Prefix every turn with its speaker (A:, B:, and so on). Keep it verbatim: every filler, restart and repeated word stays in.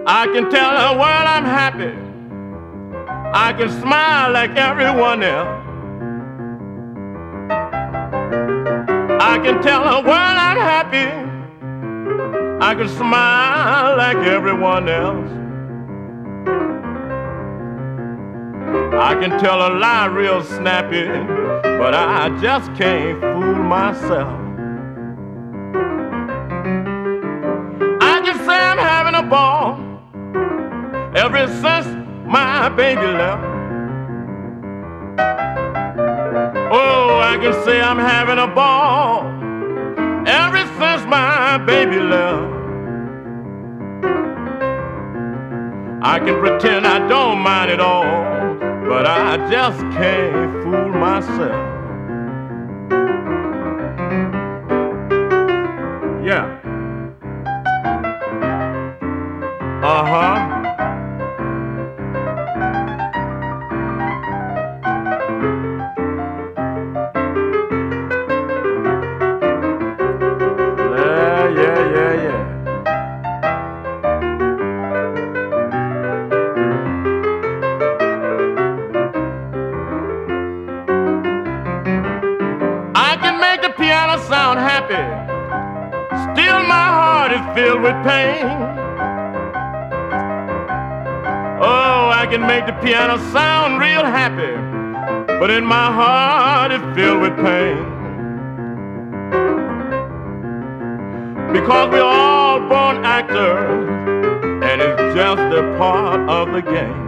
A: I can tell the world I'm happy. I can smile like everyone else. I can tell the world I'm happy. I can smile like everyone else. I can tell a lie real snappy, but I just can't fool myself. I can say I'm having a ball ever since my baby left. Oh, I can say I'm having a ball ever since my baby left. I can pretend I don't mind at all, but I just can't fool myself. Yeah. Uh-huh. Yeah, yeah, yeah, yeah. I can make the piano sound happy. Still my heart is filled with pain. Oh, I can make the piano sound real happy, but in my heart it's filled with pain. Because we're all born actors, and it's just a part of the game.